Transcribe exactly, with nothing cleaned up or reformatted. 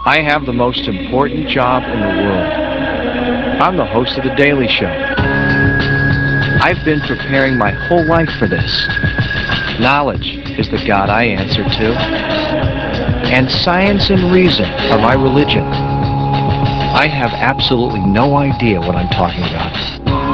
I have the most important job in the world. I'm the host of The Daily Show. I've been preparing my whole life for this. Knowledge is the God I answer to, and science and reason are my religion. I have absolutely no idea what I'm talking about.